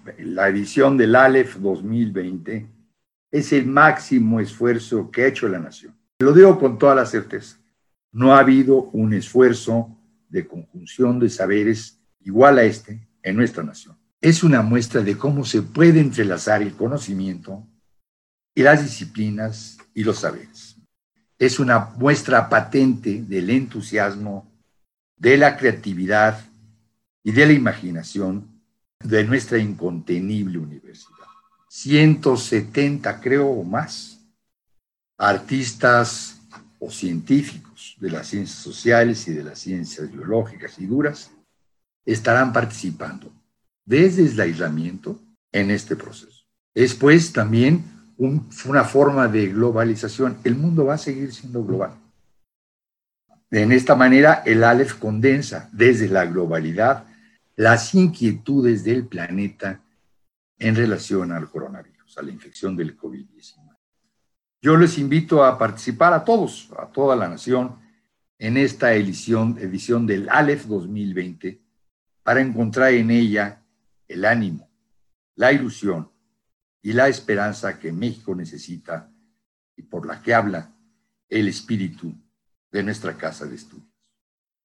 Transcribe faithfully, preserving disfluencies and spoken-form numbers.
la edición del Aleph dos mil veinte es el máximo esfuerzo que ha hecho la nación. Lo digo con toda la certeza. No ha habido un esfuerzo de conjunción de saberes igual a este en nuestra nación. Es una muestra de cómo se puede entrelazar el conocimiento y las disciplinas y los saberes. Es una muestra patente del entusiasmo, de la creatividad y de la imaginación de nuestra incontenible universidad. ciento setenta, creo, o más, artistas o científicos de las ciencias sociales y de las ciencias biológicas y duras estarán participando desde el aislamiento en este proceso. Es pues también un, una forma de globalización. El mundo va a seguir siendo global. En esta manera, el Aleph condensa desde la globalidad las inquietudes del planeta en relación al coronavirus, a la infección del COVID diecinueve. Yo les invito a participar a todos, a toda la nación, en esta edición, edición del Aleph dos mil veinte, para encontrar en ella el ánimo, la ilusión y la esperanza que México necesita y por la que habla el espíritu de nuestra casa de estudio.